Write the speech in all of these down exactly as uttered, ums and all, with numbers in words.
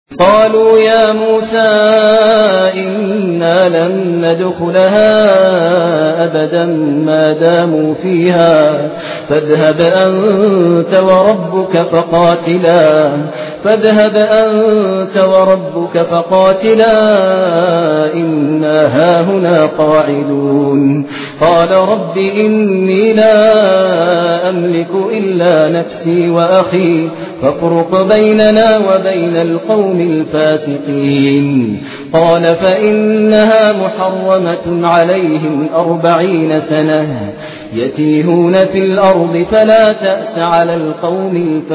قالوا يا موسى إنا لن ندخلها أبدا ما داموا فيها فاذهب أنت وربك فقاتلا فاذهب أنت وربك فقاتلا إنا هاهنا قاعدون قال رب إني لا أملك إلا نفسي وأخي فافرق بيننا وبين القوم الفاسقين قال فإنها محرمة عليهم أربعين سنة يتيهون في الأرض فلا تأس على القوم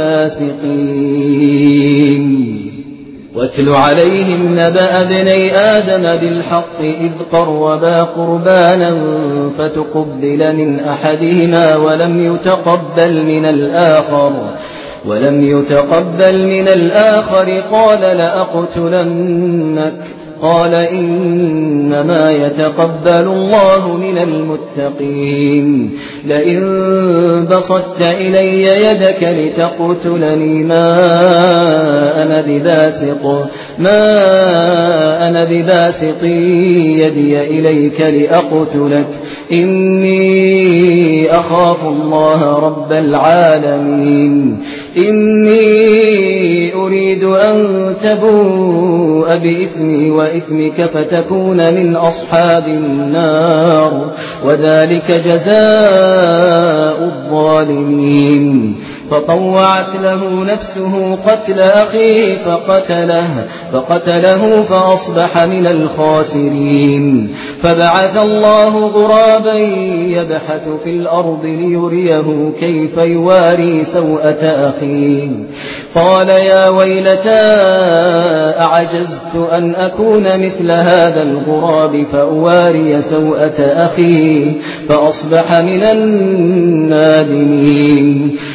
الفاسقين واتل عليهم نبأ ابني آدم بالحق إذ قربا قربانا فتقبل من أحدهما ولم يتقبل من الآخر ولم يتقبل من الآخر قال لأقتلنك قال إنما يتقبل الله من المتقين لئن بسطت إلي يدك لتقتلني ما أنا بباسط ما أنا بباسط يدي إليك لأقتلك إني أخاف الله رب العالمين إني أريد أن تبوء بإثمي وإثمك فتكون من أصحاب النار وذلك جزاء الظالمين فطوعت له نفسه قتل أخيه فقتله فقتله فأصبح من الخاسرين فبعث الله غرابا يبحث في الأرض ليريه كيف يواري سوءة أخيه قال يا ويلتى أعجزت أن أكون مثل هذا الغراب فأواري سوءة أخي فأصبح من النادمين